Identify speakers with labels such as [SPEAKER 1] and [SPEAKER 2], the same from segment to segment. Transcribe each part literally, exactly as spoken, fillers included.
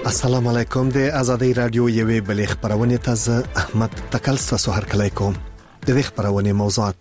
[SPEAKER 1] السلام علیکم. د آزادۍ رادیو یوې بلې خبرونه تازه احمد تکل تاسو هر کله کوم. د دې خبرونه موضوعات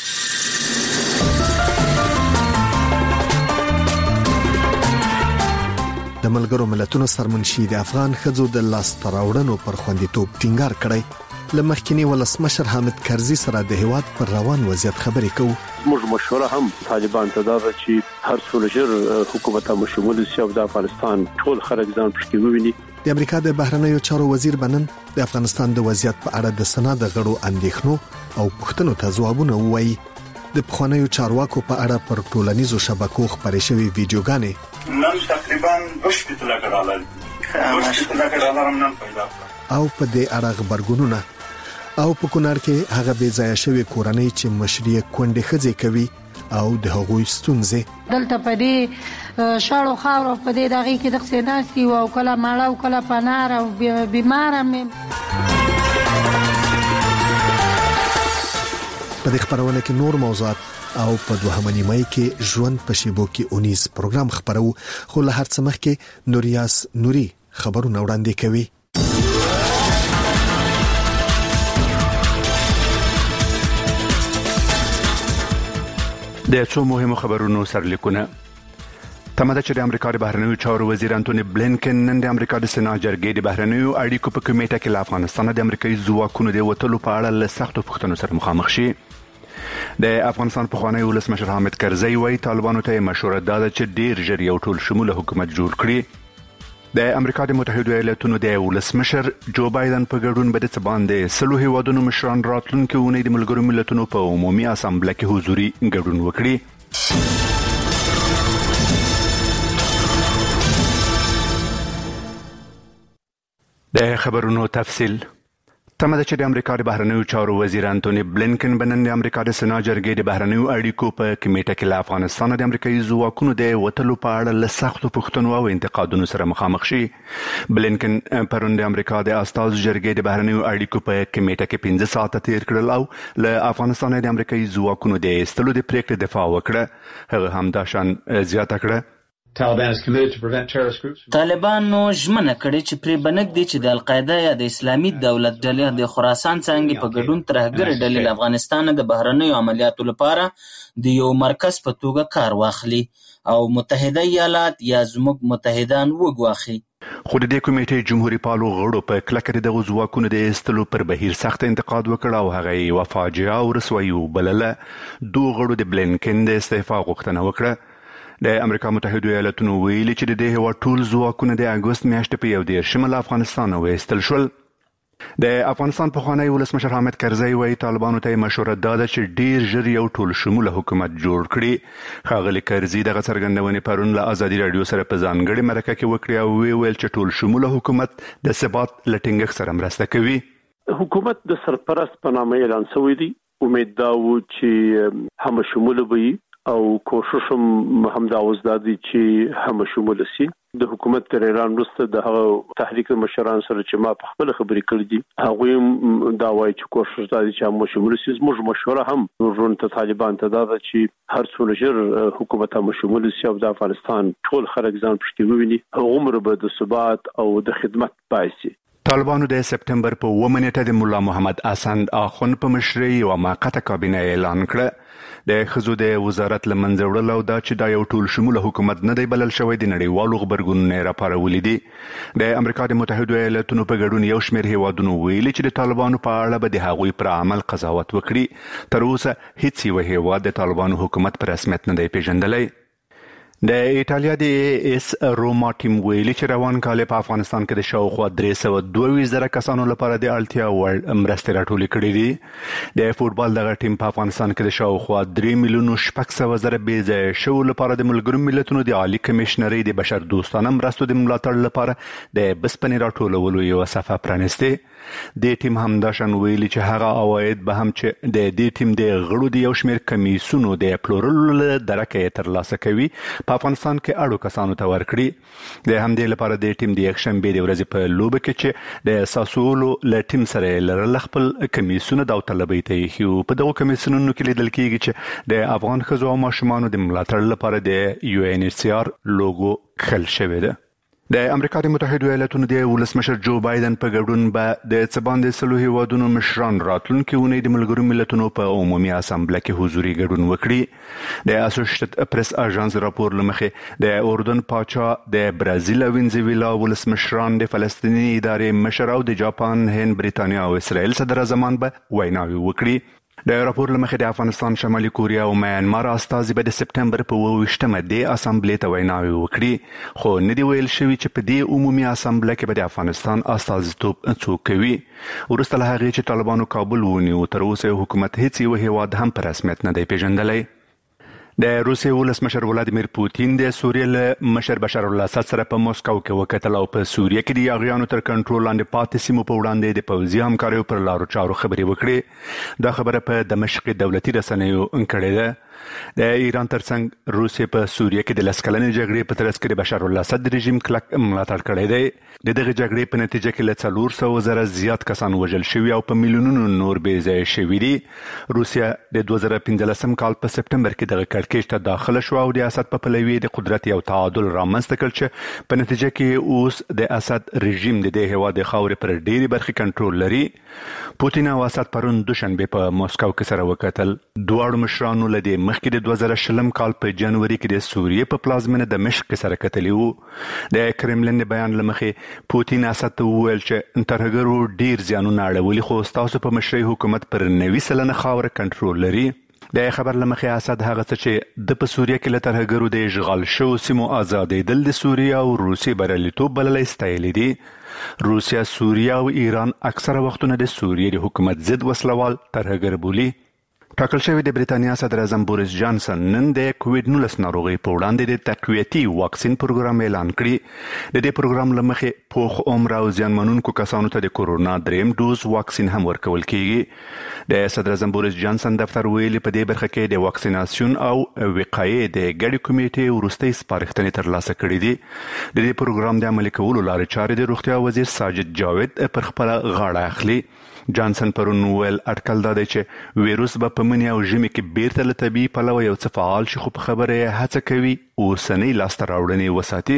[SPEAKER 1] د ملګرو ملتونو سرمنشي د افغان ښځو د لاس تراوړنو پر خوندیتوب ټینګار کړی. لمخکینی ولسمشر حامد کرزي سره د هیواد پر روان وضعیت خبرې کوو.
[SPEAKER 2] موږ مشوره هم طالبان ته دا چې هر څو لږر حکومت هم شمول شي او د افغانستان ټول خلک ځان پکې وویني.
[SPEAKER 1] د امریکا د بهرنیو چارو وزیر بنن د افغانستان د وضعیت په اړه د سنا د غړو اندېښنو او پوښتنو ته ځوابونه وایي. د پخوانیو چارواکو په اړه پر ټولنیزو شبکو خبرې شوې ویډیوګانې
[SPEAKER 3] نن تقریبا دوشت لګرالل دوشت لګرالل نن پیدا
[SPEAKER 1] او په دې اړه خبرګونونه او په کونړ کې هغه بې ځای شوی کورنۍ چې مشري کونډې خځې کوي او د هغوی ستونزې
[SPEAKER 4] دلته په دې شاړو خاورو په دې دغه کې د خسیناسي او کله ماړه او کله پنار او بیمار مې
[SPEAKER 1] په دې خبرونه کې نور موضوعات او په دوهمه نیمه کې ژوند په شیبو کې اونیز پروګرام خبرو. خو له هر څه مخکې نوریاس نوري خبرونه وړاندې کوي.
[SPEAKER 5] د څو مهمو خبرونو سرلیکونه. تمه ده چې د امریکا د بهرنیو چارو وزیر انټونی بلینکن نن د امریکا د سنا جرګې د بهرنیو اړیکو په کمیټه کې له افغانستان د امریکایي ځواکونو د وټلو په اړه له سختو پوښتنو سره مخامخ شي. د افغانستان پخوانی ولسمشر حامد کرزي وايي طالبانو ته مشوره داده چې ډیر ژر یو ټول شموله حکومت جوړ کړي. د امریکا د متحده ایالاتونو د ولسمشر جو بایدن په ګډون به د باندې سلو هیوادونو مشران راتلونکي اونۍ د ملګرو ملتونو په عمومي اسامبله کې حضوري ګډون وکړي. د خبرونو تفصیل. تمه ده چې د امریکا د بهرنیو چارو وزیر انټونی بلینکن بنن د امریکا د سنا جرګې د بهرنیو اړیکو په کمیټه کې له افغانستان د امریکایي ځواکونو د وټلو په اړه له سختو پوښتنو او انتقادونو سره مخامخ شي. بلینکن پرون د امریکا د استازو جرګې د بهرنیو اړیکو په کمیټه کې پنځه ساعته تیر کړل او له افغانستان د امریکایي ځواکونو د ایستلو د پریکړې دفاع وکړه. هغه هم دا شان زیاته کړه.
[SPEAKER 6] طالبانو ژمنه کړې چې پرې بنګدي چې د القاعده یا د اسلامي دولت ډلې د خراسان څنګه په ګډون ترهګر ډلې له افغانستان د بهرنیو عملیاتو لپاره د یو مرکز په توګه کار واخلي او متحده ایالات یا زموږ متحدان وګواخي.
[SPEAKER 5] خو د دې کمیټې جمهوریت پالو غړو په کلکه د ځواکونو د ایستلو پر بهیر سخت انتقاد وکړ او هغه یې وفاجعه او رسوایي وبلله. دوه غړو د بلینکن د استعفا غوښتنه وکړه. د امریکا متحده ایالاتونو ویلي چې د دې هیواد ټول ځواکونه د اګوست میاشتې په یو دېرشمه له افغانستان وایستل شول. د افغانستان پخوانی ولسمشر حامد کرزي وايي طالبانو ته مشوره داده چې ډیر ژر یو ټول شموله حکومت جوړ کړي. ښاغلي کرزي دغه څرګندونې پرون له ازادي رادیو سره په ځانګړې مرکه کې وکړې او ویل چې ټول شموله حکومت د ثبات له ټینګښت سره مرسته کوي.
[SPEAKER 2] حکومت د سرپرست په نامه اعلان شوی دی. امید دا و چې هم شموله وي او کوشش هم دا وزدادي چې هم شمول شي. د حکومت تر اعلان وروسته د هغه تحریک مشران سره چې ما په خپل خبرې کړې دي هغه دا وایي چې کوشش دا دي چې هم شمول شي. موږ مشوره هم ورونته طالبان ته دا چې هر څو لږر حکومت هم شمول شي او د افغانستان ټول خلک ځان پکې وویني. عمر به د ثبات او د خدمت پایسي.
[SPEAKER 5] طالبانو د سپټمبر په اووه نیټه د مولا محمد اسند اخوند په مشرۍ یوه موقته کابینه اعلان کړه. د ښځو د وزارت له منځه وړل او دا چې دا یو ټول شموله حکومت نه دی بلل شوی د نړیوالو غبرګونونو یې راپارولي دي. د امریکا د متحدو ایالاتونو په ګډون یو شمېر هیوادونو ویلي چې د طالبانو په اړه به د هغوی پر عمل قضاوت وکړي. تر اوسه هیڅ یو هیواد د طالبانو حکومت په رسمیت نه دی پیژندلی. د ایټالیا د اس روما ټیم ویلي چې روان کال په افغانستان کې د شاوخوا درې سوه دوه ویشت زره کسانو لپاره د اړتیا وړ مرستې راټولې کړې دي. د فوټبال دغه ټیم په افغانستان کې د شاوخوا درې میلیونو شپږ سوه زره بې ځایه شوو لپاره د ملګرو ملتونو د عالي کمیشنرۍ د بشر دوستانه مرستو د ملاتړ لپاره د بسپنې راټولولو یوه صفحه پرانیستې. د ټیم همداشان ویلي چې هغه عواید به هم چې د دې ټیم د غړو د یو شمېر کمیسونو د پلورلو له درکه یې ترلاسه کوي په افغانستان کې اړو کسانو ته ورکړي. د همدې لپاره د ټیم د یکشنبې د ورځې په لوبه کې چې د ساسولو له ټیم سره لرل خپل کمیسونه داوطلبۍ ته ایښي وو. په دغو کمیسونونو کې لیدل کېږي چې د افغان ښځو او ماشومانو د ملاتړ لپاره د یو ان ایچ سی آر لوګو کښل شوې ده. د امریکا د متحده ایالاتونو د ولسمشر جو بایدن په ګډون به د څباندې سلو هیوادونو مشران راتلونکي اونۍ د ملګرو ملتونو په عمومي اسامبله کې حضوري ګډون وکړي. د اسوسییټډ پریس اژانس راپور لمخې د اردن پاچا، د برازیل او وینزویلا ولسمشران، د فلسطیني ادارې مشر او د جاپان، هند، بریتانیا او اسرائیل صدر اعظمان به ویناوي وکړي. د راپور لمخې د افغانستان، شمالي کوریا او میانمار استازي به د سپټمبر په اووه ویشتمه د اسامبلې ته ویناوي وکړي، خو نه دی ویل شوي چې په دې عمومي اسامبله کې به د افغانستان استازیتوب څوک کوي. وروسته له هغې چې طالبانو کابل ونیو، تر اوسه حکومت هیڅ یو هیواد هم په رسمیت نه دی پیژندلی. د روسیې ولسمشر ولادیمیر پوتین د سوریې له مشر بشار الاسد سره په مسکو کې وکتل او په سوریه کې د یاغیانو تر کنټرول لاندې پاتې سیمو په وړاندې د پوځي همکاریو پر لارو چارو خبرې وکړې. دا خبره په دمشق دولتي رسنیو انکړې ده. د ایران ترڅنګ روسیې په سوریه کې د لس کلنې جګړې په ترڅ کې د بشار الاسد رژیم کلک ملاتړ کړی دی. د دغه جګړې په نتیجه کې له څلور سوه زره زیات کسان وژل شوي او په میلیونونو نور بې ځایه شوي دي. روسیه د دوه زره پنځلسم کال په سپټمبر کې دغه کړکېچ ته داخله شو او د اسد په پلوي د قدرت یو تعادل رامنځته کړ چې په نتیجه کې اوس د اسد رژیم د دې هېواد د خاورې پر ډېرې برخې کنټرول لري. پوتین او اسد پرون دوشنبه په مسکو کې سره وکتل. دواړو مشرانو له دې مخکې د دوه زره شلم کال په جنوري کې د سوریې په پلازمینه دمشق کې سره کتلي وو. د کرملین د بیان له مخې پوتین اسد ته وویل چې ترهګرو ډېر زیانونه اړولي، خو ستاسو په مشرۍ حکومت پر نوي سلنه خاوره کنټرول لري. د خبر له مخې اسد هغه څه چې د په سوریه کې له ترهګرو د اشغال شوو سیمو آزادېدل د سوریه او روسیې بریالیتوب بللی ستایلی دي. روسیه، سوریه او ایران اکثره وختونه د سوریې د حکومت ضد وسلوال ترهګر بولي. ټاکل شوی د بریتانیا صدر اعظم بوریس جانسن نن د کووډ نولس ناروغۍ په وړاندې د تقویتي واکسین پروګرام اعلان کړي. د دې پروګرام له مخې پوخ عمر او زیانمنونکو کسانو ته د کورونا دریم ډوز واکسین هم ورکول کیږي. د صدر اعظم بوریس جانسن دفتر ویلي په دې برخه کې د واکسیناسیون او وقایې د ګډې کمیټې وروستۍ سپارښتنې ترلاسه کړي دي. د دې پروګرام د عملي کولو لارې چارې د روغتیا وزیر ساجد جاوید پر خپله غاړه اخلي. جانسن پرون ویل اټکل دا دی چې ویروس به په مني او ژمي کې بیرته له طبیعي پلوه یو څه فعال شي، خو په خبره یې هڅه کوي اوسنۍ لاسته راوړنې وساتي.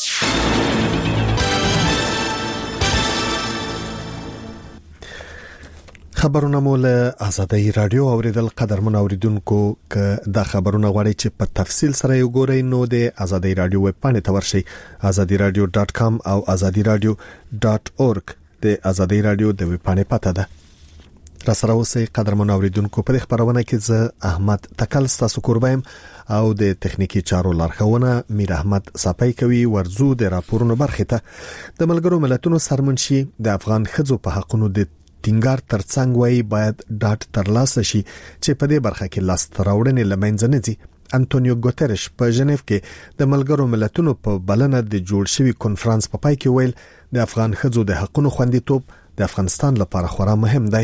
[SPEAKER 1] خبرونه مو له آزادۍ رادیو اوریدل. قدرمن اوریدونکو که دا خبرونه غواړئ چې په تفصیل سره یې وګورئ نو د آزادۍ رادیو ویب پاڼې ته ورشئ، آزادي رادیو ډاټ کام او آزادي رادیو ډاټ اورګ د آزادۍ رادیو د ویب پاڼې پته ده. را سره اوسئ قدرمن اوریدونکو. په دې خبرونه کې زه احمد تکل ستاسو کوربایم او د تخنیکی چارو لارښوونه میر احمد صاپی کوي. ورزو د راپورونو برخه ته د ملګرو ملتونو سرمنشي د افغان ښځو په حقونو د ټینګار ترڅنګ وایي باید ډاټ ترلاسه شي چې په دې برخه کې لاس تراوړنې لمنځه نه ځي. انټونیو ګوتریش په ژنیف کې د ملګرو ملتونو په بلنه د جوړ شوی کنفرانس په پای کې ویل د افغان ښځو د حقونو خوندیتوب د افغانستان لپاره خورا مهم دی.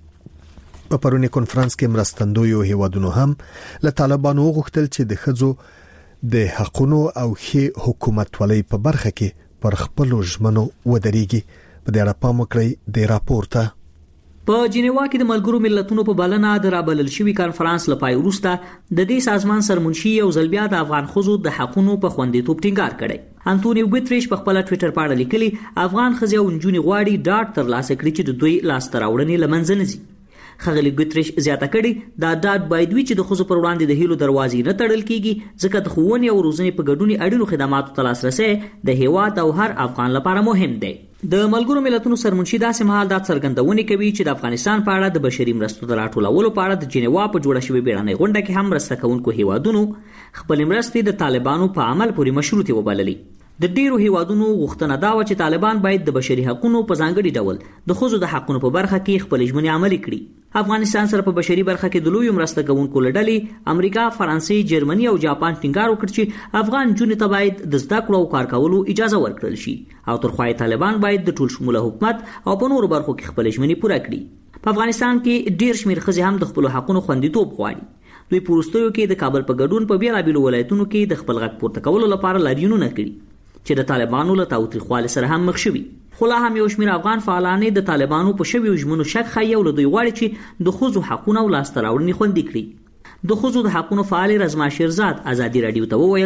[SPEAKER 1] په پرونی کنفرانس کې مرستندویو هیوادونو هم له طالبانو غوښتل چې د ښځو د حقونو او ښې حکومتولۍ په برخه کې پر خپل ژمنو ودرېږي. په دې اړه پام وکړئ د راپور ته.
[SPEAKER 7] په جنیوا کې د ملګرو ملتونو په بلنه د رابلل شوی کانفرنس لپاره وروسته د دې سازمان سرمنشي یو ځل بیا د افغان ښځو د حقونو په خوندیتوب ټینګار کړی. انټونیو ګوتریش په خپل ټوئیټر باندې لیکلي افغان ښځې او نجونې غواړي ډاټ ترلاسه کړي چې د دوی لاسته راوړنې لمنځه نه ځي. خغلی ګوتریش زیاته کړي دا ډاټ باید وي چې د ښځو پر وړاندې د هیلو دروازې نه تړل کیږي، ځکه د ښوونې او روزنې په ګډون اړینو خدماتو ته لاسرسي د هیواد او هر افغان لپاره مهم دی. د ملګرو ملتونو سرمنشي داسې مهال دا څرګندونه کوي چې د افغانستان په اړه د بشري مرستو د راټولولو په اړه د جنیوا په جوړه شوې بیړنۍ غونډه کې هم مرسته کوونکو هیوادونو خپل مرستې د طالبانو په عمل پورې مشروطه وبللې. د ډیرو هیوادونو غوښتنه دا و چې طالبان باید د بشري حقوقو په ځانګړي ډول د ښځو د حقوقو په برخه کې خپل ژمنې عملي کړي. افغانستان سره په بشري برخه کې د لوی مرسته کوونکو لړلې امریکا، فرانسې، جرمني او جاپان ټینګار وکړ چې افغان جنونو ته باید د زده کړو او کار کولو اجازه ورکړل شي او ترخوای طالبان باید د ټول شموله حکومت او په نورو برخو کې خپل ژمنې پوره کړي. په افغانستان کې ډیر شمیر ښځې هم د خپل حقوقو خوندیتوب غواړي. دوی پروستیو کې د کابل په ګډون په بیلابیلو ولایتونو کې د خپل غږ پورته کولو لپاره لاریونونه کړي چې د طالبانو له تاوتریخوالي سره هم مخ شوي. خو لا هم یو شمیر افغان فعالان د طالبانو په شویو ژمنو شک ښيي او له دوی غواړي چې د ښځو حقونه او لاسته راوړنې خوندي کړي. د ښځو د حقونو فعال رزما شیرزاد آزادي رادیو ته وویل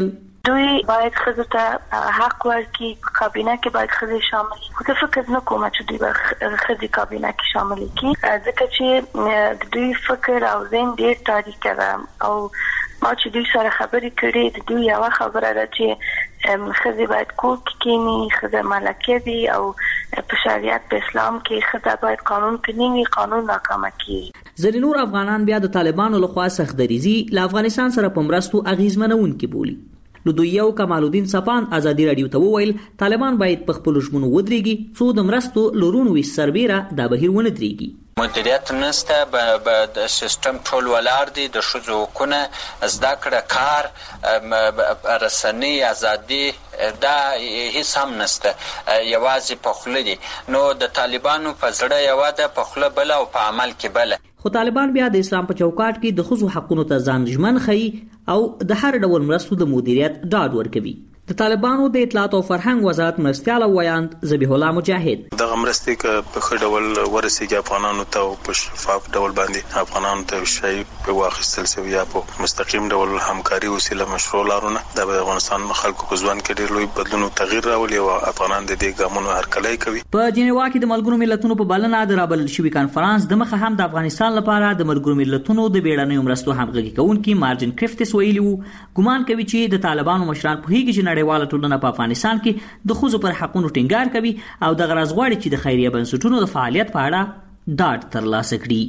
[SPEAKER 8] دوی باید ښځو ته حق ورکړي، کابینه کې باید ښځې شامل وي. خو زه فکر نه کوم چې دوی به ښځې کابینه کې شامل کړي، ځکه چې د دوی فکر او ذهن ډېر تاریکه ده. او ما چې دوی سره خبرې کړې، د دوی یوه خبره ده چې ښځې باید کور کې کښېني، ښځه ملکه دي، او په شریعت په اسلام کې ښځه باید قانون کې نه وي، قانون ناکامه کېږي.
[SPEAKER 7] ځینې نور افغانان بیا د طالبانو لخوا سختدریزي له افغانستان سره په مرستو اغیزمنونکي بولي. نو دوی یو کمال الدین سپان ازادي رادیو ته وویل طالبان باید په خپلو ژمنو ودرېږي څو د مرستو لورونو وي سربیره دا بهیر ونه درېږي.
[SPEAKER 9] مدیریت نسته، به د سیستم ټول ولاړ دی، د ښځو حقونه، زده کړه، کار، رسنۍ ازادي، دا هیڅ هم نسته، یوازې په خوله دي. نو د طالبانو په زړه یوه ده، په خوله بله او په عمل کې بله.
[SPEAKER 7] خو طالبان بیا د اسلام په چوکاټ کې د ښځو حقونو ته ځان ژمن ښیي او د هر ډول مرستو د مدیریت ډاډ ورکوي. د طالبانو د اطلاعات او فرهنګ وزارت مرستیال او ویاند ذبیح الله مجاهد
[SPEAKER 10] دغه مرستې ک په خړ ډول ورسېږي افغانانو ته او په شفاف ډول باندې افغانانو ته شي په واخیستل شوی یا په مستقیم ډول همکاري وسیله مشروع لارونه د افغانستان خلکو په ځوان کې ډېر لوی بدلون او تغییر راولي او افغانان د دې ګامونو هرکلی کوي.
[SPEAKER 7] په جنیوا کې د ملګرو ملتونو په بلنه د رابلل شوی کانفرنس د مخه هم د افغانستان لپاره د ملګرو ملتونو د بیړنیو مرستو همغږي کوونکي مارجن کرفتس ویلي وو ګمان کوي چې د طالبانو مشران په هیڅ نړیواله ټولنه په افغانستان کې د ښځو پر حقونو ټینګار کوي او د غرض غواړي چې د خیریه بنسټونو د فعالیت په اړه ډاډ ترلاسه کړي.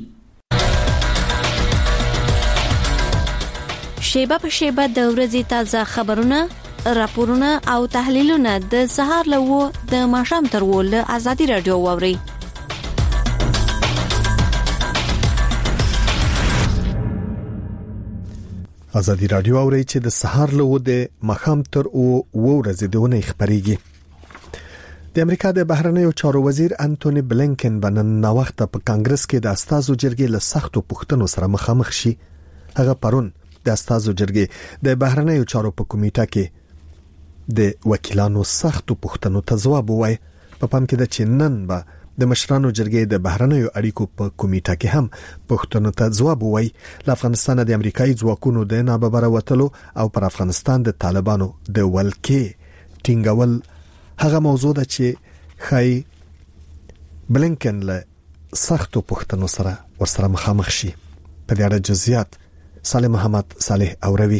[SPEAKER 11] شیبه په شیبه د ورځې تازه خبرونه، راپورونه او تحلیلونه د سهار له و د ماښام تر و له ازادي رادیو واوري.
[SPEAKER 1] ازادي رادیو اوري چې د سهار له و د مخام تر او ورځې دونه خبريږي. د امریکا د بهرنیو چارو وزیر انټونی بلینکن بنن نو وخت په کانګرس کې د استازو جرګې له سختو پوښتنو سره مخامخ شي. هغه پرون د استازو جرګې د بهرنیو چارو په کمیټه کې د وکیلانو سختو پوښتنو ته ځواب وایي. په پام کې د چنن به د مشرانو جرګې د بهرنیو اړیکو په کمیټه کې هم پښتون ته ځواب وایي. له افغانستان د امریکایي ځواکونو د ناببره وتلو او پر افغانستان د طالبانو د ولکې ټینګول هغه موضوع ده چې خای بلینکن له سختو پښتنو سره ورسره مخامخ شي. په دې اړه جزئیات صالح محمد صالح اوروي.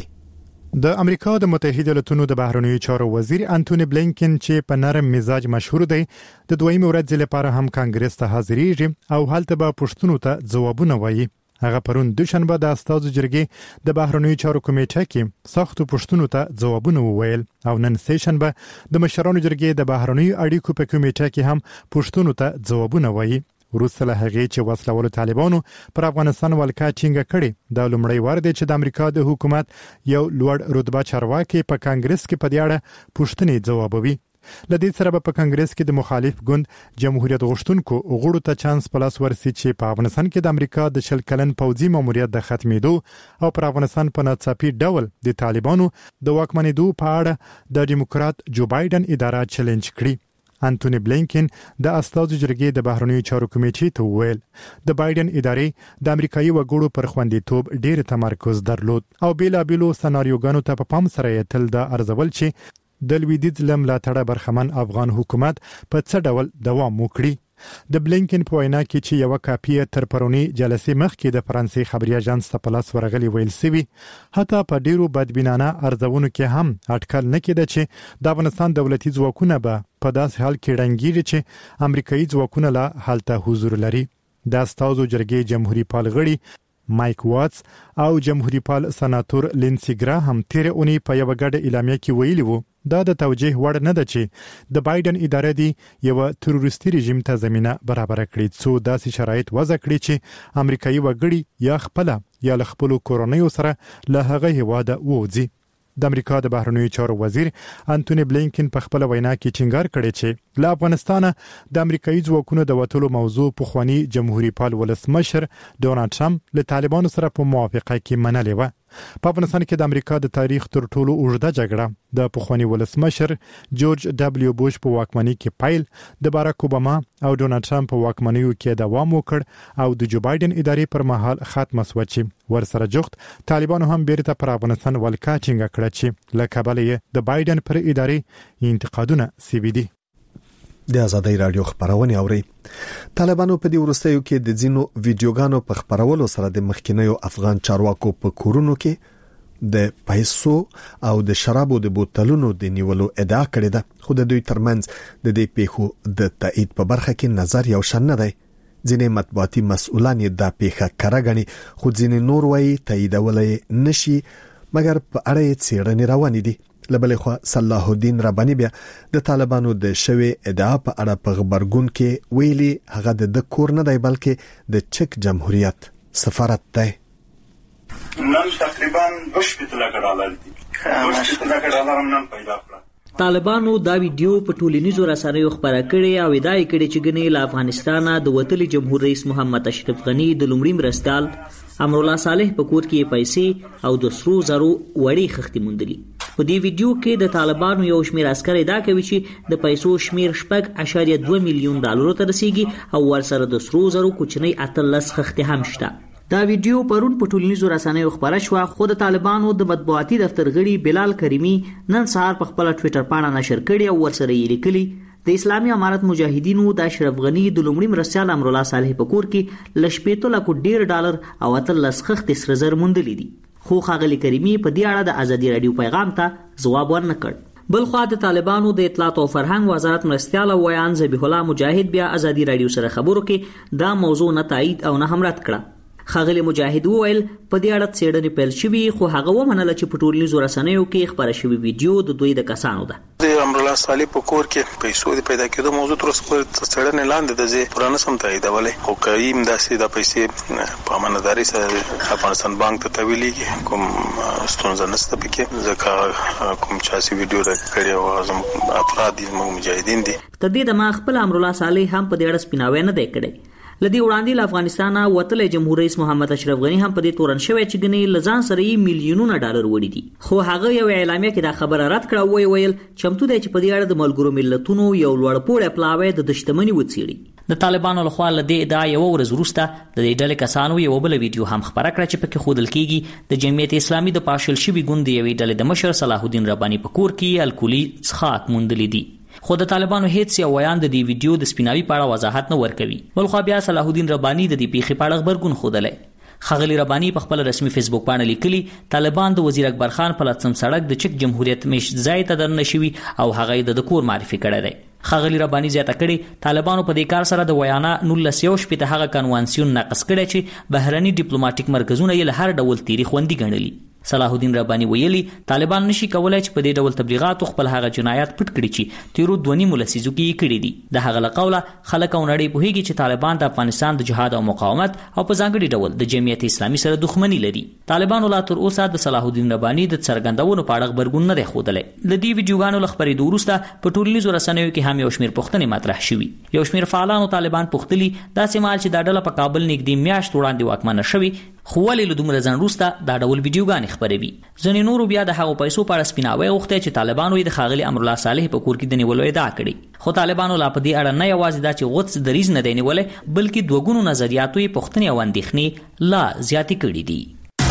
[SPEAKER 12] د امریکا د متحده ایالاتونو د بهرنیو چارو وزیر انټونی بلینکن چې په نرم مزاج مشهور دی د دویمه ورځ لپاره هم کانګرس ته حاضرېږي او هلته به پښتنو ته ځوابونه وایي. هغه پرون دوشنبه د استازو جرګې د بهرنیو چارو کمیټه کې سختو پښتنو ته ځوابونه وویل او نن سهشنبه د مشرانو جرګې د بهرنیو اړیکو په کمیټه کې هم پښتنو ته ځوابونه وایي. وروسته له هغې چې وسلوالو طالبانو پر افغانستان ولکه ټینګه کړې دا لومړی وار دی چې د امریکا د حکومت یو لوړ رتبه چارواکي په کانګرس کې په دې اړه پوښتنې ځوابوي. لدې سره په کانګرس کې د مخالف ګوند جمهوریت غوښتونکو غړو ته چانس پلاس ورسي چې په افغانستان کې د امریکا د شل کلن پوځي ماموریت د ختمېدو او پر افغانستان په ناڅاپي ډول د طالبانو د واکمنېدو په اړه د ډیموکرات جو بایدن اداره چیلنج کړي. انټونی بلینکن د استازو جرګې د بهرنیو چارو کمیټې ته وویل د بایدن ادارې د امریکایي وګړو پر خوندیتوب ډېر تمرکز درلود او بیلابیلو سناریوګانو ته په پام سره یې تل د ارزول چې د لویدیځ لملاتړه برخمن افغان حکومت په څه ډول دوام وکړي. د بلینکن په وینا کې چې یو کاپی تر پرونی جلسې مخکې د فرانسې خبري اژانس ته پلاس ورغلي ویل سوي حتی په ډیرو بدبینانه ارزونو کې هم اټکل نه کېده چې د افغانستان دولتي ځواکونه به په داسې حال کې رنګیږي چې امریکایي ځواکونه لا حالته حضور لري. د استازو جرګې جمهوریت پال غړي مایک واتس او جمهوریت پال سناتور لینسی ګراهم تیر اونۍ په یو غړ اعلامیه کې ویلي وو دا د توجیه وړ نه ده چې د بایدن اداره دی یو تروریستي رژیم ته زمينه برابر کړي څو داسې شرایط وضع کړي چې امریکایي وګړي یا خپل یا خپل کورونیو سره له هغه هواده ووځي. د امریکا د بهرنیو چارو وزیر انټونی بلینکن په خپل وینا کې ټینګار کړی چې له افغانستان د امریکایي ځواکونو د وټولو موضوع په خواني جمهوریت پال ولسمشر ډونالد ټرمپ له طالبانو سره په موافقه کې منلې و. په افغانستان کې د امریکا د تاریخ تر ټولو اوږده جګړه د پخوانی ولسمشر جورج دبلیو بوش په واکمنۍ کې پیل، د باراک اوباما او ډونالد ټرمپ په واکمنیو کې دوام وکړ او د جو بایدن ادارې پر مهال ختمه شوه چې ورسره جوخت طالبانو هم بیرته پر افغانستان ولکه ټینګه کړه چې له کبله یې د بایدن پر ادارې انتقادونه سوي دي.
[SPEAKER 1] د ازادۍ رادیو خبرونه اوري. طالبانو په دې ورستیو کې د ځینو ویډیوګانو په خبرولو سره د مخکینیو افغان چارواکو په کورونو کې د پیسو او د شرابو د بوتلونو د نیولو ادعا کړې ده، خو د دوی ترمنځ د دې پیښو د تایید په برخه کې نظر یو شان نه دی. ځینې مطبوعاتي مسؤلان یې دا پیښه کړه غني، خو ځینې نور وایي تاییدولای نشي مګر په اړه یې څېړنې روانې دي. لبلې خو صلاح الدین ربانی بیا د طالبانو د شوی ادعا په اړه په خبرګون کې ویلي هغه د کور نه دی بلکې د چک جمهوریت سفارت دی.
[SPEAKER 3] نن تقریبا دوه لک ډالر دي. دوه لک ډالر هم نن پیدا کړل.
[SPEAKER 7] طالبانو دا ویډیو په ټولنیزو رسنیو خبره کړې او ادعا کړې چې ګنې له افغانستانه د وتلي جمهور رئیس محمد اشرف غنی د لومړي مرستیال امرالله صالح په کور کې پیسې او د سرو زرو وړې خښتې موندلي. په دې ویډیو کې د طالبانو یو شمېر عسکر ادعا کوي چې د پیسو شمېر شپږ اشاریه دوه میلیون ډالرو ته رسیږي او ورسره د سرو زرو کوچنۍ اتلس خښتې هم شته. دا ویډیو پرون په ټولنیزو رسنیو خبره شوه، خو د طالبانو د مطبوعاتي دفتر غړي بلال کریمي نن سهار په خپل ټوئیټر پاڼه نشر کړي او ورسره یې لیکلي د اسلامي امارت مجاهدینو د اشرف غنی د لومړي مرستیال امرالله صالح په کور کې ل شپېته لکو ډیر ډالر او اتلس خښتې سره زر موندلي دي. خو ښاغلي کریمي په دې اړه د ازادي رادیو پیغام ته ځواب ورنه کړ. بل خو د طالبانو د اطلاعات او فرهنګ وزارت مرستیال او ویان ذبیح الله مجاهد بیا ازادي رادیو سره خبرو کې دا موضوع نه تایید او نه هم رد کړه. ښاغلي مجاهد وویل په دې اړه څېړنې پیل شوي، خو هغه ومنله چې په ټولنیزو رسنیو کې خپره شوې ویډیو د دوی د کسانو ده.
[SPEAKER 10] د امرالله صالح په کور کې پیسو د پیدا کېدو موضوع تر اوسه پورې څېړنې لاندې ده، زه پوره نشم تاییدولی. خو که یم داسې د پیسې په امانتدارۍ سره افغانستان بانک ته تحویلېږي کوم ستونزه نشته پکې، ځکه کوم چا چې ویډیو راکړې او زموږ افراد دي زموږ مجاهدین دي.
[SPEAKER 7] تر دې دمه خپل امرالله صالح هم په دې اړه سپیناوی نه دی کړی. لدی وړاندې له افغانستانه وتلی جمهور رئیس محمد اشرف غنی هم په دې تورن شوی چې ګنې لزان سره یې میلیونونه ډالر وړي دي. خو هغه یو اعلامیه کې دا خبره رد کړه او ویل چمتو دی چې په دې اړه د ملګرو ملتونو یو لوړ پوړی پلاوی د شتمنۍ وڅېړي. د طالبانو لخوا له دې ادعا یو ورځ وروسته د دې ډلې کسانو یو بل ویډیو هم خبره کړه چې پکې ښودل کېږي د جمعیت اسلامي د پاشل شوي ګوند یوې ډلې د مشر صلاح الدین رباني په کور کې الکولي څښاک موندلي دي. خو د طالبانو هیڅ یو ویان د دې ویډیو د سپیناوي په اړه وضاحت نه ورکوي. بلخو بیا صلاح الدین رباني د دې پیښې په اړه خبرګون ښودلی. ښاغلي رباني په خپل رسمي فیسبوک باندې لیکلي طالبان د وزیر اکبر خان په لڅم سړک د چک جمهوریت میشت ځای ته درنه شوي او هغه یې د کور معرفي کړی دی. ښاغلي رباني زیاته کړې طالبانو په دې کار سره د ویانا نولس یو شپېته هغه کنوانسیون ناقص کړی چې بهرني ډیپلوماټیک مرکزونه یې له هر ډول تیری خوندي ګڼلي. صلاح الدین رباني ویلي طالبان نشي کولای چې په دې ډول تبلیغات خپل هغه جنایات پټ کړي چې تیرو دوه نیمو لسیزو کې یې کړي دي. د هغه له قوله خلک او نړۍ پوهیږي چې طالبان د افغانستان د جهاد او مقاومت او په ځانګړي ډول د جمعیت اسلامي سره دښمني لري. طالبانو لا تر اوسه د صلاح الدین رباني د څرګندونو په اړه خبرګون نه دی ښودلی. له دې ویډیوګانو له خپرېدو وروسته په ټولنیزو رسنیو کې هم یو شمېر پوښتنې مطرح شوي. یو شمېر فعالانو طالبان پوښتلي داسې مهال چې دا ډله په کابل نږدې میاشت وړاندې واکمنه شوې، خو ولې له دومره ځنډ وروسته دا ډول ویډیوګانې خپروي. ځینې نورو بیا د هغو پیسو په اړه سپیناوی غوښتی چې طالبانو یې د ښاغلي امرالله صالح په کور کې د نیولو ادعا کړې. خو طالبانو لا په دې اړه نه یوازې دا چې غوڅ دریځ نه دی نیولی، بلکې دوه ګونو نظریاتو یې پوښتنې او اندېښنې لا زیاتې کړي دي.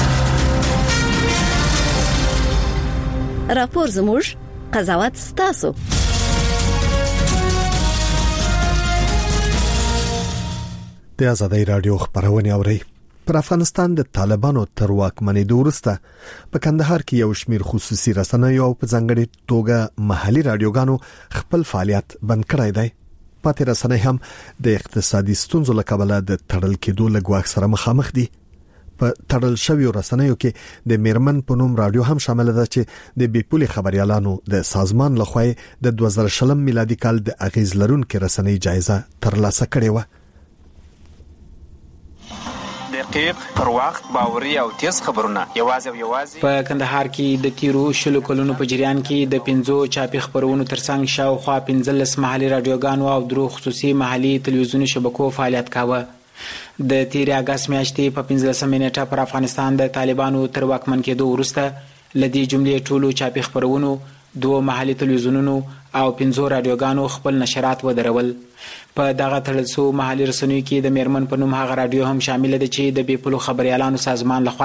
[SPEAKER 11] راپور زموږ، قضاوت ستاسو.
[SPEAKER 1] د ازادۍ رادیو خبرونه اورئ. پر افغانستان د طالبانو تر واکمنۍ وروسته په کندهار کې یو شمېر خصوصي رسنیو او په ځانګړي توګه محلي رادیوګانو خپل فعالیت بند کړی دی. پاتې رسنۍ هم د اقتصادي ستونزو له کبله د تړل کېدو له ګواښ سره مخامخ دي. په تړل شویو رسنیو کې د میرمن په نوم رادیو هم شامل ده چې د بیپولي خبريالانو د سازمان لخوا د دوه زره شلم میلادي کال د اغیز لرونکو رسنۍ جایزه ترلاسه کړې و.
[SPEAKER 13] دقیق، پر وخت، باوري او تیز خبرونه یوازې او یوازې په کندهار کې د تیرو شلو کلونو په جریان کې د پنځو چاپي خبرونو ترڅنګ شاوخوا پنځلس محلي رادیوګانو او درو خصوصي محلي تلویزیوني شبکو فعالیت کاوه. د تیر اگست میاشتې په پنځلسمه نیټه پر افغانستان د طالبانو تر واکمن کېدو وروسته لدې جملې ټولو چاپي خبرونو، دوه محلي تلویزیونونو او پنځو رادیوګانو خپل نشرات ودرول. په دغه تړل شوو محلي رسنیو کې د میرمن په نوم هغه رادیو هم شامل ده چې د بې پولو خبریالانو سازمان لخوا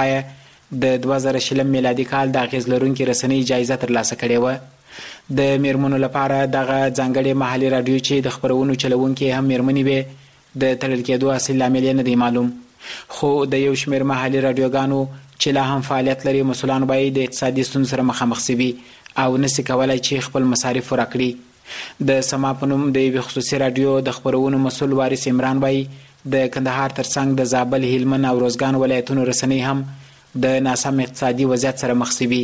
[SPEAKER 13] د دوه زره شلم میلادي کال د اغېز لرونکي رسنۍ جایزه ترلاسه کړې وه. د میرمنو لپاره دغه ځانګړې محلي رادیو چې د خپرونو چلوونکي هم میرمنې وې د تړل کېدو اصل لامل نه دی معلوم، خو د یو شمېر محلي رادیوګانو چې لا هم فعالیت لري مسؤلان باید د اقتصادي ستونزو سره مخامخ شوي او نسي کولای چې خپل مصارف ورا کړي. د سما په نوم د یوې خصوصي رادیو د خپرونو مسؤل وارث عمران بای د کندهار ترڅنګ د زابل، هلمند او روزګان ولایتونو رسنۍ هم د ناسم اقتصادي وضعیت سره مخ شوي.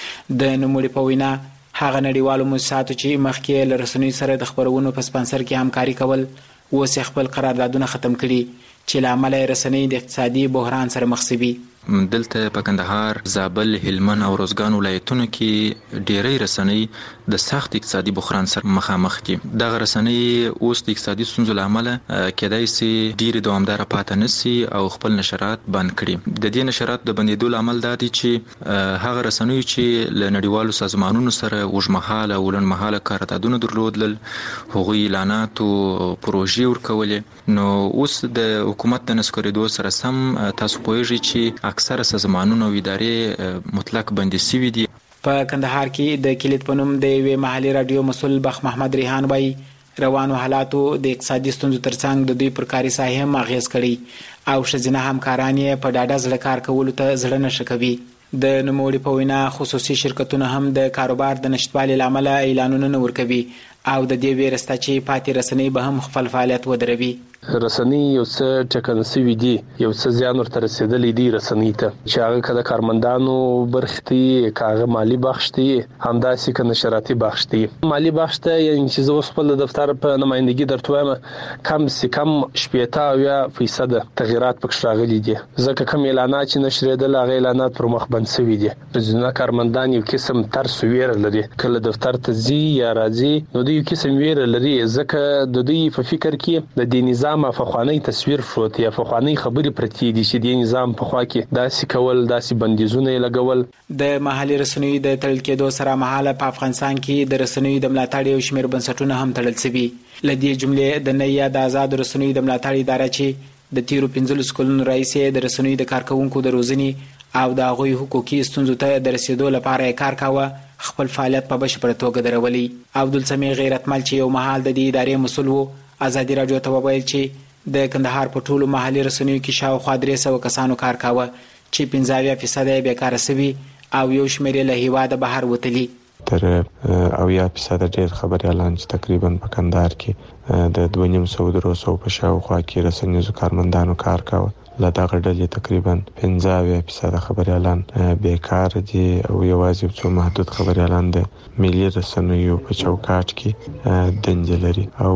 [SPEAKER 13] د نوموړي په وینا هغه نړیوالو موسساتو چې مخکې له رسنیو سره د خپرونو په سپانسر کې همکاري کول اوس خپل قراردادونه ختم کړي چې له امله رسنۍ د اقتصادي بحران سره مخ شوي.
[SPEAKER 14] دلته په کندهار، زابل، هلمند او روزګان ولایتونو کې ډېری رسنۍ د سخت اقتصادي بحران سره مخامخ دي. دغه رسنۍ اوس د اقتصادي ستونزو له امله کېدای شي ډېرې دوامداره پاتې نشي او خپل نشرات بند کړي. د دې نشراتو د بندېدو لامل دا دی چې هغه رسنۍ چې له نړیوالو سازمانونو سره اوږدمهاله او لنډمهاله قراردادونه درلودل، هغوی اعلانات او پروژې ورکولې، نو اوس د حکومت د نسکورېدو سره سم تاسو پوهیږئ چې اکثره سازمانونه او ادارې مطلق بندي شوي دي.
[SPEAKER 13] په کندهار کې د کلید په نوم د یوې محلي رادیو مسؤل بخ محمد ریحان وایي روانو حالاتو د اقتصادي ستونزو ترڅنګ د دوی پر کاري ساحې هم اغېز کړی او ښځینه همکاران یې په ډاډه زړه کار کولو ته زړه نه ښه کوي. د نوموړي په وینا خصوصي شرکتونه هم د کاروبار د نشتوالي له امله اعلانونه نه ورکوي او د دې ویره شته چې پاتې رسنۍ به هم خپل فعالیت ودروي.
[SPEAKER 15] رسنۍ یو څه ټکنه سوي دي، یو څه زیان ورته رسېدلی دی رسنۍ ته، چې هغه که د کارمندانو برخې دي، که هغه مالي بخش دي، همداسې که نشراتي بخش دي. مالي بخش ته یعنې چې زه اوس خپل د دفتر په نمایندګي درته وایم کم سي کم شپېته اویا فیصده تغیرات پکښې راغلي دي، ځکه کوم اعلانات چې نشرېدل هغه اعلانات پر مخ بند سوي دي. ځینې کارمندان یو قسم ترس ویره لري، کله دفتر ته ځي یا راځي نو دوی یو قسم ویره لري، ځکه د دوی په فکر کې د دې نظام ما فخوانی تصویر شوت یا فخوانی خبرې پرتی دي چې د نظام په خوا کې داسې کول، داسې بندیزونه لګول.
[SPEAKER 13] د محلي رسنیو د تړل کېدو سره مهاله په افغانستان کې د رسنیو د ملاتړ یو شمېر بنسټونه هم تړل شوي. له دې جملې د نیا د آزادو رسنیو د ملاتړ اداره چې د تیرو پنځلسو کلونو راهیسې د رسنیو د کارکوونکو د روزنې او د هغوی حقوقي ستونزو ته د رسېدو لپاره یې کار کاوه، خپل فعالیت په بشپړه توګه درولي. عبدالسمیع غیرتمل چې یو مهال د دې ادارې مسؤل و، ازادي راډیو ته وویل چې د کندهار په ټولو محلي رسنیو کې شاوخوا درې سوه کسانو کار کاوه چې پنځه اویا فیصده یې بیکاره سوي او یو شمېر یې له هېواده بهر وتلي.
[SPEAKER 16] تر اویا فیصده ډېر خبریالان چې تقریبا په کندهار کې د دوه نیم سوه درې سوه په شاوخوا کې رسنیزو کارمندانو کار کاوه. له دغه ډلې تقریبا پنځه اویا فیصده خبریالان بیکاره دي او یوازې یو څو محدود خبریالان د ملي رسنیو په چوکاټ کې دندې لري او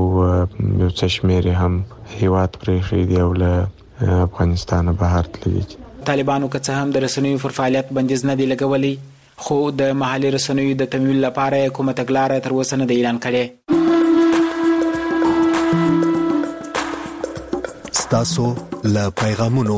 [SPEAKER 16] یو څه شمېر هم هیواد پرېښی دی او له افغانستانه بهر تللي دي.
[SPEAKER 13] طالبانو که څه هم د رسنیو پر فعالیت بندیز نه دی لګولی، خو د محلي رسنیو د تمویل لپاره یې کومه تګلاره تر اوسه نه دی اعلان کړې.
[SPEAKER 1] ستاسو له پیغامونو.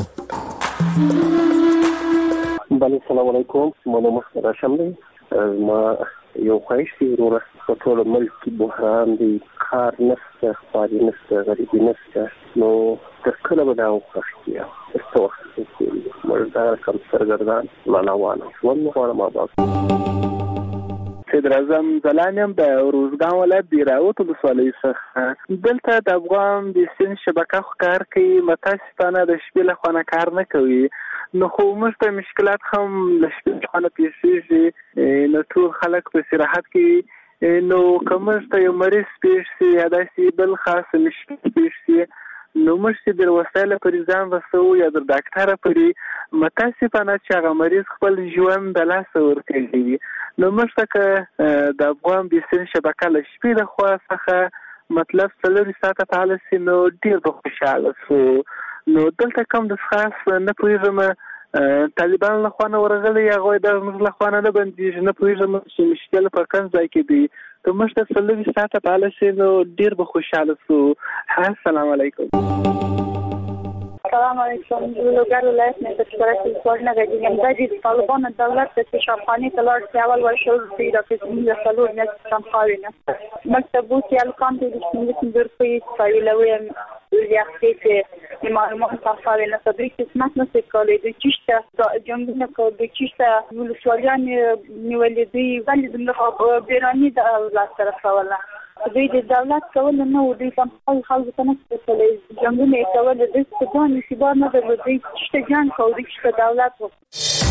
[SPEAKER 17] بله السلام علیکم، ما نوم راشم دی. ما یو خواهش دی وروره، په ټول ملک کې بحران دی، کار نشته، خواري نشته، غریبي نشته، نو تر کله به دا وخت کېږي؟ تر څه وخت کېږي؟ موږ دا کم سرګردان معنوانه ژوند غواړم آباد.
[SPEAKER 18] صدر اعظم زلانیم د روزګان ولایت د راوت ولسوالۍ څخه. دلته د افغان د سین شبکه کار کوي، متاسفانه د شپې له خوا کار نه کوي، نو خو موږ ته مشکلات هم له شپې له خوا پیښیږي، نو ټول خلک په استراحت کوي، نو که موږ ته یو مریض پیښ شي یا داسې بل خاص مشکل پیښ شي نو موږ چې در وسایله پرې ځان رسوو یا در ډاکټره پرې، متاسفانه چې هغه مریض خپل ژوند د لاسه ورکوي. نو موږ ته که د افغان بیسین شبکه له شپې له خوا څخه مطلب څلور ساعته فعاله شي نو ډېر به خوشحاله شو. نو دلته کوم د خاص نه پوهېږم طالبان له خوا نه ورغلی، هغوی د موږ له خوا نه نه بندېږي، نه پوهېږم چې مشکل په کوم ځای کې دی. که موږ ته څلور ساعته فعاله شي نو ډېر به خوشحاله شو. السلام علیکم.
[SPEAKER 19] السلام علیکم لوګر ولایت نه د شورای څورنه غږیږم د طالبان دولت د شامخاني تلار سیاول ورشل د رافیسین د سلور نه شامخاوینه مکتبو سیال کام د سیمې د په فایلوي ریاستي معلومات صافاوینه تدریس اسمت نه سکالي د چشته جنګونه کو د چشته ولسوالیان نیولې دی ولې د بیرانی د الله طرف ولا دوی د دولت کول نه و دوی هم خلک ته نه څه جنګونه کول د ستګان نسبار نه درلودي چې جنگ کوي چې دولت و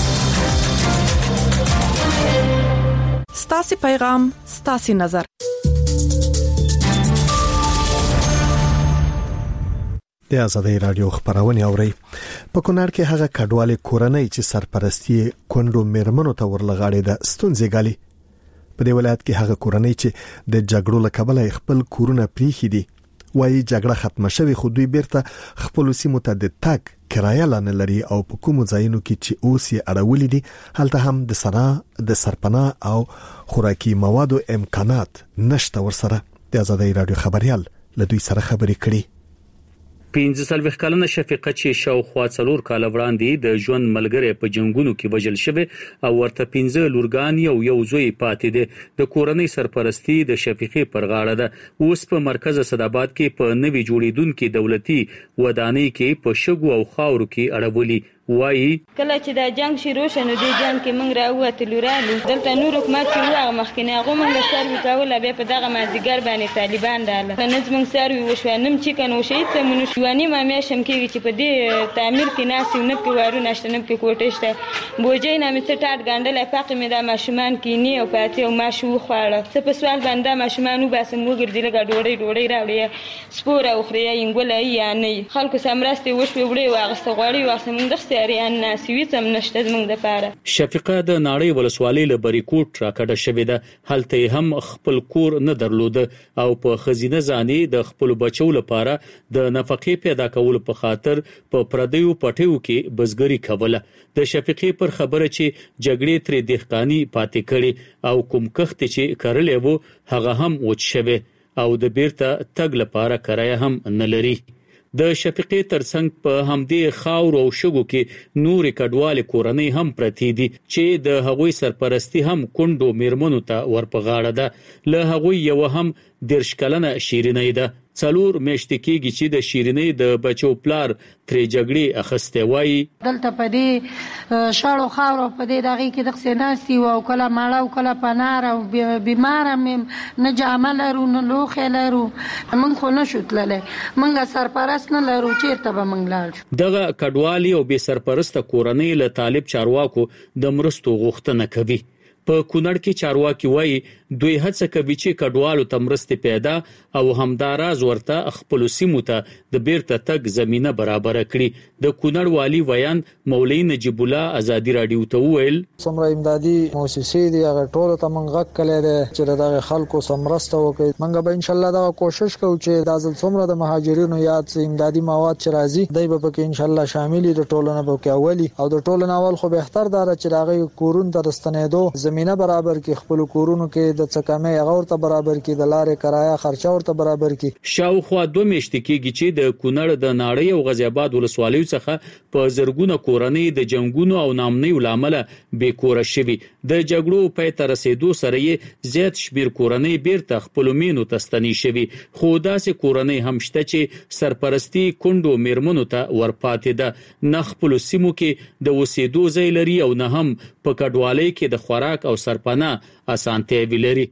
[SPEAKER 20] ستاسي پیغام ستاسي نظر
[SPEAKER 1] د ازادي رادیو خبرونه اوري په کونړ کې هغه کډوالې کورنۍ چې سرپرستی کندو میرمنو ته ورلغاړي د ستونزې غالي په دې ولایت کې هغه کورنۍ چې د جګړو له کبله خپل کورونه پریخي دي وایي جګړه ختمه شوه خو دوی بیرته خپل سیمو ته د تک کرایه لانه لري او په کومو ځایونو کې چې اوس یې اړولې دي هلته هم د سرا د سرپناه او خوراکي موادو امکانات نشته ورسره د ازادي رادیو خبريال له دوی سره خبرې کړي
[SPEAKER 21] پنځه سلويخ کلنه شفیقه چې شاوخوا څلور کال وړاندې د ژوند ملګری په جنگونو کې وژل شوی او ورته پنځه لورګان یو یو زوی پاتې دي د کورنۍ سرپرستی د شفیقې پر غاړه ده اوس په مرکز صداباد کې په نوي جوړیدونکو دولتي ودانۍ کې په شګو او خاورو کې اړولي وایي
[SPEAKER 22] کله چې دا جنگ شروع شنو دی جنگ کې موږ راوته لورالو دلته نور حکومت چې هغه مخکنه هغه موږ سروي کول به په دغه مازیګر باندې طالبان داله نن موږ سروي وشوانم چې کنه وشي ته مونږ شوانی ما مې شم کې چې په دې تعمیر کې ناس یو نه کې وارو نشته نه کې کوټه شته بوجي نه مې ټاټ ګاندل فقې مې د ماشومان کې نه او پاتې او ماشو خواړه څه په سوال باندې ماشومان وباسم وګرځي لګا ډوړې ډوړې راوړي سپور او خري انګولای یا نه خلکو سمراسته وشوي وړي واغسته غوړي واسم د
[SPEAKER 21] شفیقه د ناړۍ ولسوالۍ له بریکوټ راکړه شوې ده هلته هم خپل کور نه درلود او په خزینه ځانې د خپل بچو لپاره د نفقې پیدا کولو په خاطر په پردیو پټیو کې بزګری کوله د شفیقې پر خبره چې جګړې تر دهقانی پاتې کړي او کوم کخت چې کړلې وو هغه هم وچ شوه او د بیرته تګ لپاره کرایه هم نه لري د شفیقې ترڅنګ په همدې خاور او شګو کې نور کډوال کورنۍ هم پرتی دي چې د هغوی سرپرستی هم کندو میرمنو ته ورپغاړه ده له هغوی یو هم درش کلنه شیرینې ده څلور میاشتې کېږي چې د شیرینې د بچو پلار ترې جګړې اخسته وایي
[SPEAKER 4] دلته په دې شاړو خاورو په دې دغه کې د خسناسي او کله ماړه او کله پنار او بیمار مې نه جامه لرو نه لوخه لرو موږ خو نه شوتللې موږ سرپرست نه لرو چیرته به موږ لاړ
[SPEAKER 21] دغه کډوالي او بې سرپرسته کورنۍ له طالب چارواکو د مرستو غوښتنه کوي په کونړ کې چارواکي وایي دوی هڅه کوي چې کډوالو ته مرستې پیدا او همداراز ورته خپل سیمو ته د بیرته تګ زمينه برابر کړي د کونړ والی ویان مولوی نجیب الله ازادي رادیو ته ویل
[SPEAKER 23] څومره امدادي مؤسسې دي هغه ټول ته منغک کړي دي چې دغه خلکو سمرسته وکړي موږ به ان شاء الله دا کوشش کوو چې د ځل څومره د مهاجرینو یاد امدادي مواد چې راځي دای به پکې ان شاء الله شامل دي ټولنه به کې اولی او د ټولنه اول خو به تر دار چې راغی کورون ته رستنېدو زمينه برابر کې خپل کورونو کې د څکمه غور ته برابر کې د لارې کرایه خرچه ورته برابر کې
[SPEAKER 21] شاوخوا دوه میاشتې کېږي چې د کونړ د ناړۍ او غزي آباد ولسوالیو څخه په زرګونه کورنۍ د جنگونو او نامنۍ لامل بې کور شوي د جګړو په تر رسیدو سره یې زیات شمیر کورنۍ بیرته خپل مینو تستنی شوي خو داسې کورنۍ هم شته چې سرپرستی کندو میرمنو ته ورپاتې ده نه خپل سیمو کې د وسیدو ځای لري او نه هم په کډوالۍ کې د خوراک او سرپناه اسانتیا ویلري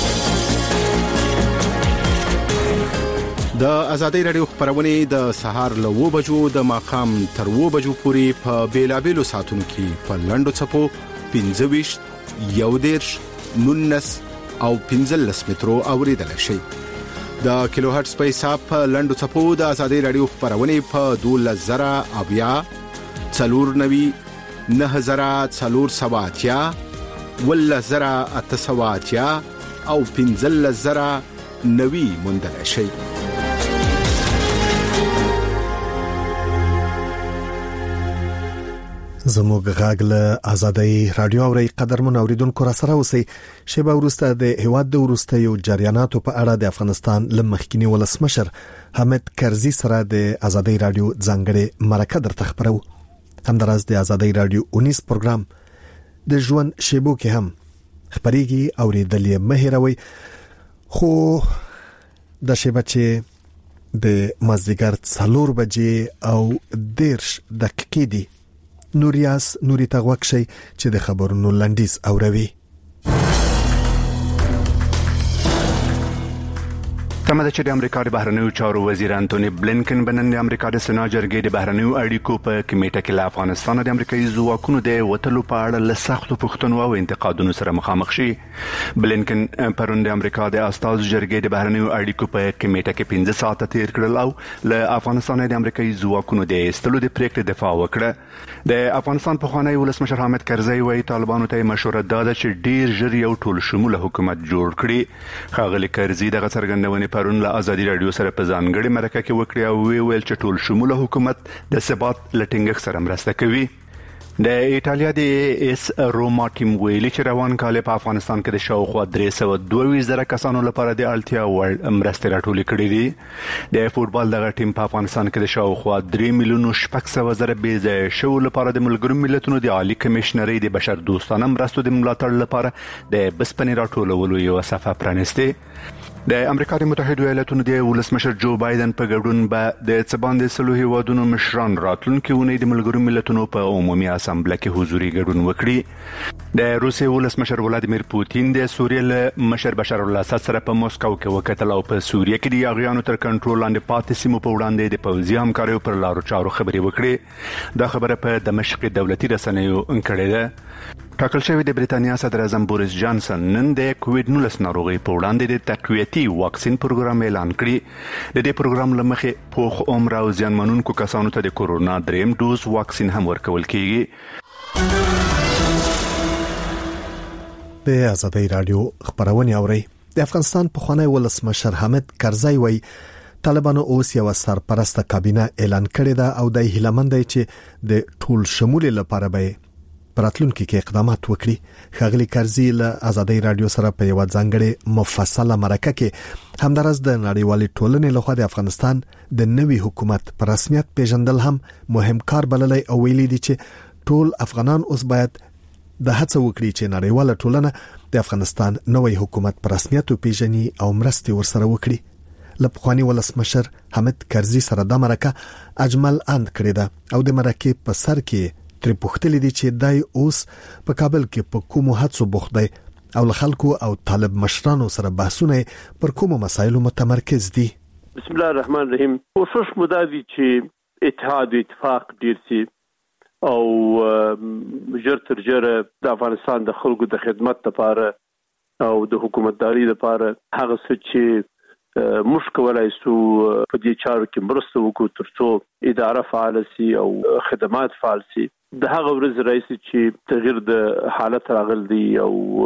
[SPEAKER 24] د ازادي رادیو خبرونه د سهار له و بجو د ماقام تر و بجو پورې په بیلابېلو ساتونو کې په لندو چپو پنځه ویشت یو دیرش نونس او پنځلس مترو اوریدل شي د کیلو هرتز په حساب په لندو چپو د ازادي رادیو خبرونه په دوه زره اویا څلور نوي نه زره څلور سواتیا ولا زره اتسواتیا او پنځلس زره نوي مندل شي
[SPEAKER 1] زموږ غاګ له آزادۍ رادیو اوري قدرمن اوریدونکو را سره اوسئ شیبه ورسته د هواد د ورسته یو جریاناتو په اړه د افغانستان لمخکینی ولسمشر حامد کرزي سره د آزادۍ رادیو ځانګړي مرکه درته خبرو. همداراز د آزادۍ رادیو اونیس پروګرام د ژوند شیبو کې هم خبريږي اوریدلې مهیروي خو د شیبه چې د مازدیګر څلور بجې او دیرش دقیقې دي نوریاس نوري تغوک شي چې د خبرونو لنډیز اوروي.
[SPEAKER 2] تمه ده چې د امریکا د بهرنیو چارو وزیر انټونی بلینکن بنن د امریکا د سنا جرګې د بهرنیو اړیکو په کمیټه کې له افغانستان د امریکایي ځواکونو د وټلو په اړه له سختو پوښتنو او انتقادونو سره مخامخ شي. بلینکن پرون د امریکا د استازو جرګې د بهرنیو اړیکو په کمیټه کې پنځه ساعته تیر کړل او له افغانستان د امریکایي ځواکونو د ایستلو د پریکړې دفاع وکړه. د افغانستان په خوانی ولسمشر حامد کرزي وایي طالبانو ته مشوره داده چې ډیر ژر یو ټول شموله حکومت جوړ کړي. خاغلی کرزي دغه څرګندونه پرون له آزادي رادیو سره په ځانګړي مرکه کې وکړه او ویل چې ټول شموله حکومت د ثبات لټینګ سره مرسته کوي. د ایتالیا د اس روما ټیم ویلي چې روان کال په افغانستان کې د شاوخوا درې سوه دوه ویشت زره کسانو لپاره د اړتیا وړ مرستې راټولې کړې دي. د فوتبال دغه ټیم په افغانستان کې د شاوخوا درې میلیونو شپږ سوه زره بې ځایه شوو لپاره د ملګرو ملتونو د عالی کمشنرۍ د بشر دوستانه مرستو د ملاتړ لپاره د بسپنې راټولولو یو صفحه پرانیستې. د امریکا د متحده ایالاتونو د ولسمشر جو بایدن په ګډون به د څباندې سلو هیوادونو مشران راتلونکي ونې د ملګرو ملتونو په عمومي اسامبله کې حضوري ګډون وکړي. د روسیې ولسمشر ولادیمیر پوتین د سوریې له مشر بشار الاسد سره په موسکو کې وکتل او په سوریې کې د یاغیانو تر کنټرول لاندې پاتې سیمو په وړاندې د پوځي همکاریو پر لارو چارو خبرې وکړي. دا خبره په دمشق دولتي رسنیو انکړې ده. ټاکل شوی د بریتانیا صدر اعظم بوریس جانسن نن د کووډ نولس ناروغي په وړاندې د تقویتي واکسین پروګرام اعلان کړی. د دې پروګرام لمخې پوخ عمر او ځانمنونکو کسانو ته د کورونا دریم ډوز واکسین هم ورکول کیږي.
[SPEAKER 1] د آزادۍ رادیو خبرونه اوري. د افغانستان په خوانی ولسمشر حامد کرزي وایي طالبانو اوس یو سرپرسته کابینه اعلان کړې ده او د هیلمند دی چې د ټول شمول لپاره به پراتلونکو کې اقدامات وکړي. خاغلی کرزي له آزادۍ رادیو سره په یو ځانګړي مفصله مرکه کې همدارس د نړیوالې ټولنې لخوا د افغانستان د نوي حکومت پر رسمیت پیژندل هم مهم کار بللی او ویلي دي چې ټول افغانان اوس باید د هڅه وکړي چې نړیواله ټولنه د افغانستان نوي حکومت پر رسمیت پیژني او مرستې ورسره وکړي. لپخوانی ولسمشر حامد کرزي سره د مرکه اجمل اند کړی ده او د مرکه په سر کې تر پختلې دي چې دای اوس په کابل کې په کومو هڅو بوخت دی او خلکو او طالب مشرانو سره بحثونه پر کومو مسایلو متمرکز دي.
[SPEAKER 5] بسم الله الرحمن الرحیم. کوشش مدادي چې اتحاد اتفاق ډیر سي او جر تر جر د افغانستان د خلکو د خدمت لپاره او د حکومتداري لپاره هغه څه چې موږ کولای شو په دې چارو کې مرسته وکړو ترڅو اداره فعال شي او خدمات فعال شي. د هغه ورځ راځي چې تغییر د حالت راغلی او